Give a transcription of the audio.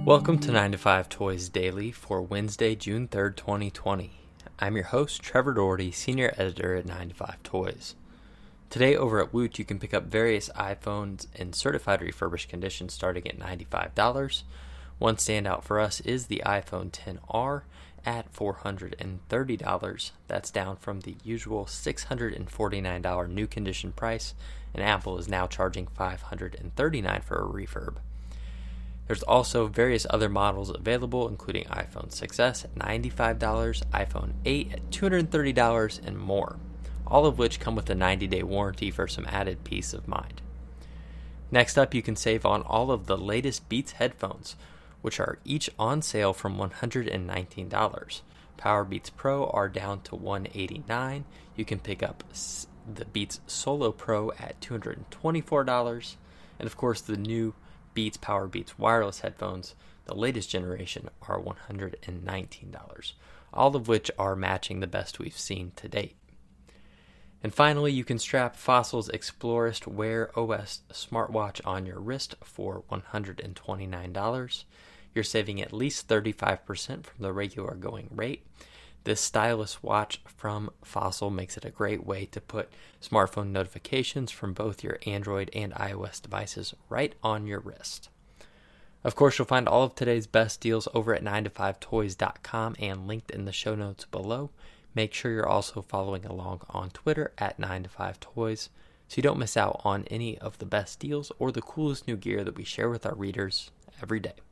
Welcome to 9 to 5 Toys Daily for Wednesday, June 3rd, 2020. I'm your host, Trevor Doherty, Senior Editor at 9 to 5 Toys. Today over at Woot, you can pick up various iPhones in certified refurbished condition starting at $95. One standout for us is the iPhone XR at $430. That's down from the usual $649 new condition price, and Apple is now charging $539 for a refurb. There's also various other models available, including iPhone 6s at $95, iPhone 8 at $230, and more, all of which come with a 90-day warranty for some added peace of mind. Next up, you can save on all of the latest Beats headphones, which are each on sale from $119. Power Beats Pro are down to $189. You can pick up the Beats Solo Pro at $224, and of course the new Beats Power Beats wireless headphones, the latest generation, are $119, all of which are matching the best we've seen to date. And finally, you can strap Fossil's Explorist Wear OS smartwatch on your wrist for $129. You're saving at least 35% from the regular going rate. This stylish watch from Fossil makes it a great way to put smartphone notifications from both your Android and iOS devices right on your wrist. Of course, you'll find all of today's best deals over at 9to5toys.com and linked in the show notes below. Make sure you're also following along on Twitter at 9to5toys so you don't miss out on any of the best deals or the coolest new gear that we share with our readers every day.